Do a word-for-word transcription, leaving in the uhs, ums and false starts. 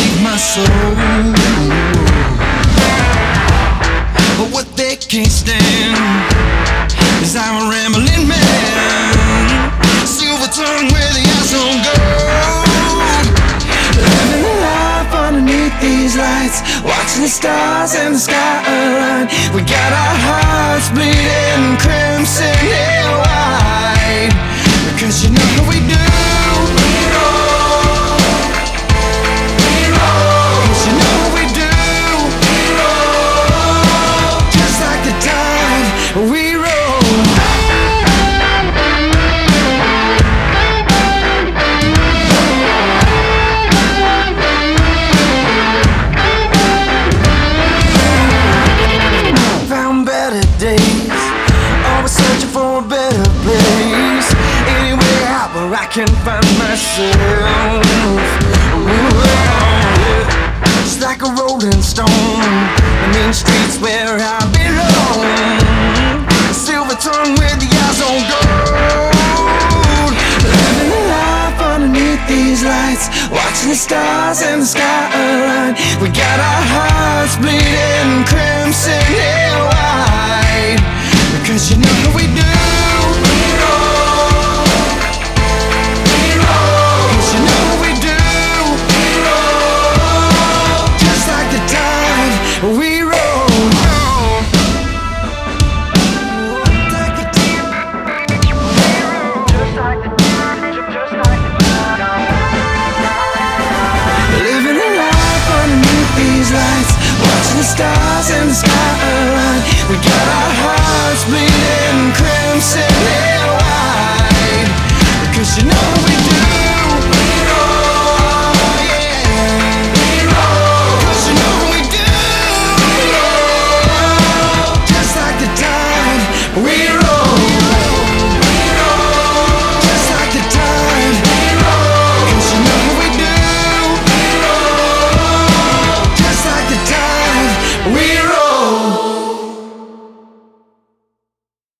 take my soul. But what they can't stand is I'm a rambling man, silver tongue with the eyes on gold. Living a life underneath these lights, watching the stars and the sky align. We got our hearts bleeding crimson and white, because you know how we do. We roll, we roll, 'cause you know how we do. We roll, just like the tide. We roll. Searching for a better place, anywhere out where I can find myself. Ooh, yeah. Just like a rolling stone, the main streets where I belong. A silver tongue with the eyes on gold. Living a life underneath these lights, watching the stars and the sky align. We got our hearts bleeding crimson and white, because you know how we do. We roll, we roll, 'cause you know how we do. We roll, just like the tide. We roll. Like the tide. Just like the tide. Just like the tide. Living a life underneath these lights, watching the stars and the sky